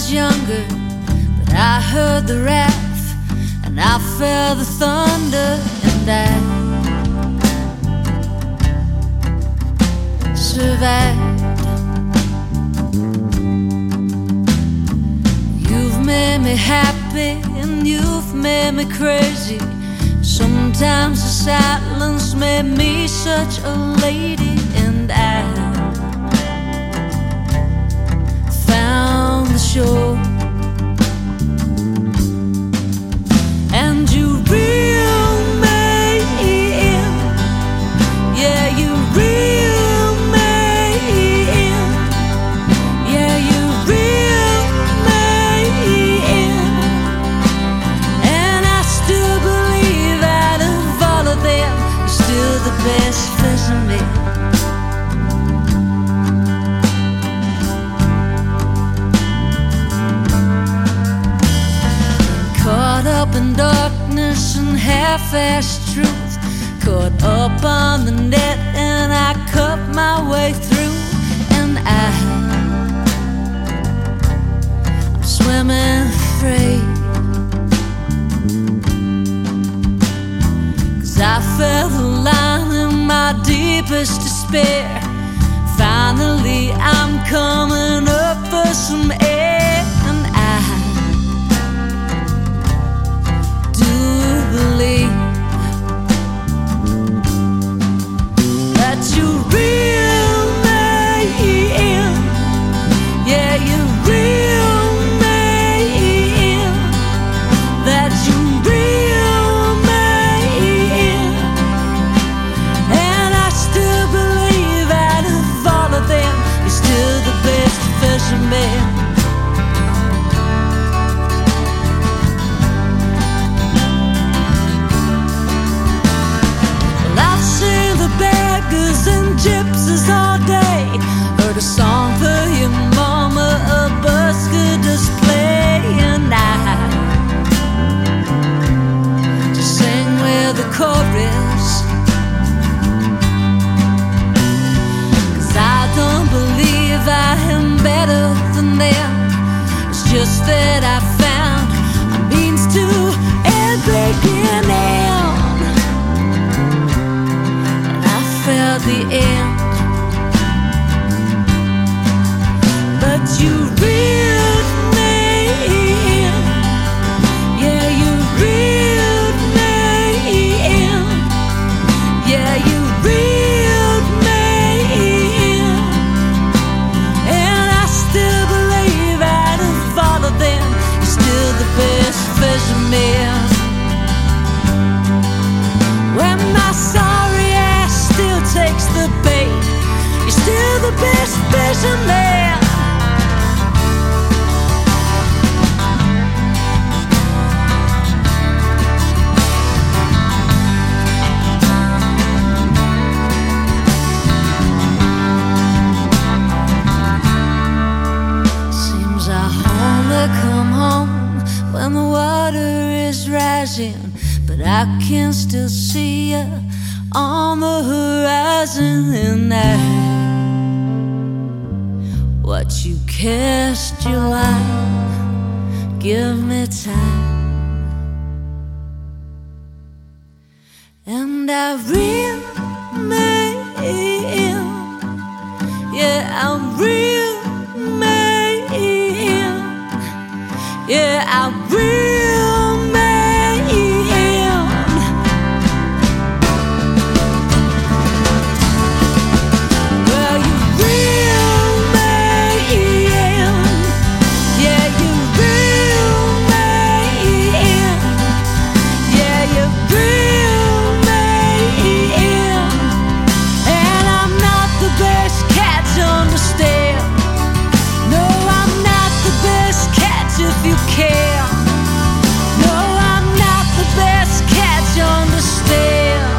was younger, but I heard the wrath and I felt the thunder, and I survived. You've made me happy and you've made me crazy. Sometimes the silence made me such a lady, and I found the shore. And you reel me in, yeah, you reel me in, yeah, you reel me in. And I still believe out of all of them, you're still the best version of me. Caught up in darkness and half-assed truth, caught up on the net and I cut my way through. And I'm swimming free, 'cause I felt the line in my deepest despair. Finally I'm coming up for some air, and I believe that you reel me in, yeah, you reel me in, that you reel me in. And I still believe out of all of them, you're still the best fisherman. Beggars and gypsies all day, heard a song for your mama, a busker display, and I just sang with the chorus, 'cause I don't believe I am better than them. It's just that I found a means to end beginning. Felt the end, but you reeled me in, yeah, you reeled me in, yeah, you reeled me in. And I still believe out of all of them, you're still the best fisherman. When my sorry ass still takes the bait, you're still the best fisherman. Seems I only come home when the water is rising, but I can still see you on the horizon, and I watch you cast your line. Give me time, and I reel me in, yeah, I reel me in, yeah, I reel me in. Well, you reel me in, yeah, you reel me in, yeah, you reel me in. And I'm not the best cat to understand. No, I'm not the best cat if you care. No, I'm not the best cat to understand,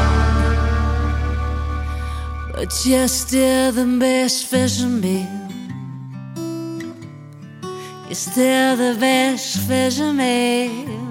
but you're still the best fisherman. You're still the best fisherman.